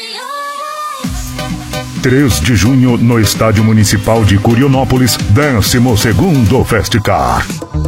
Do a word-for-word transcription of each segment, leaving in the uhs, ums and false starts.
três de junho, no Estádio Municipal de Curionópolis, décimo segundo Festcar.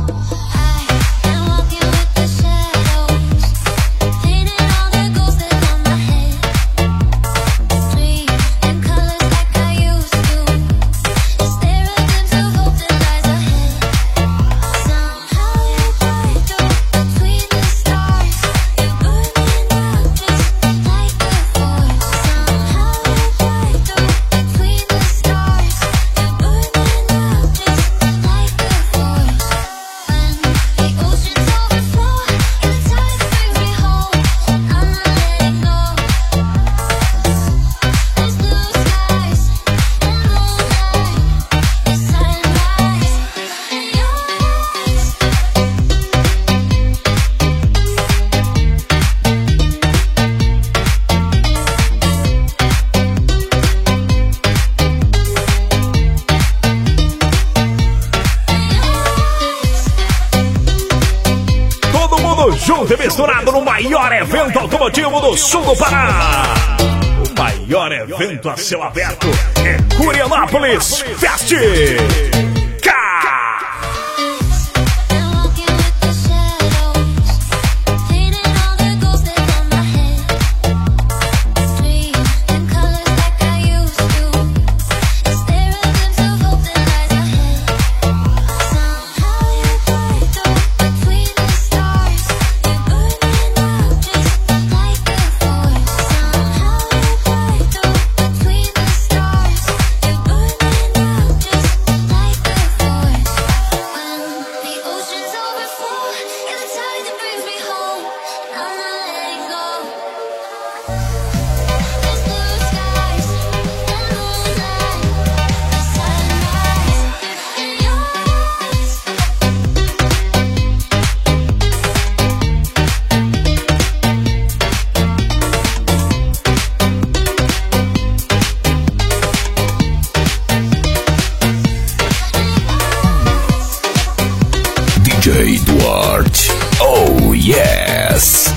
Junto e misturado no maior evento automotivo do sul do Pará. O maior evento a céu aberto é Curionópolis Fest. D J Duarte, oh yes!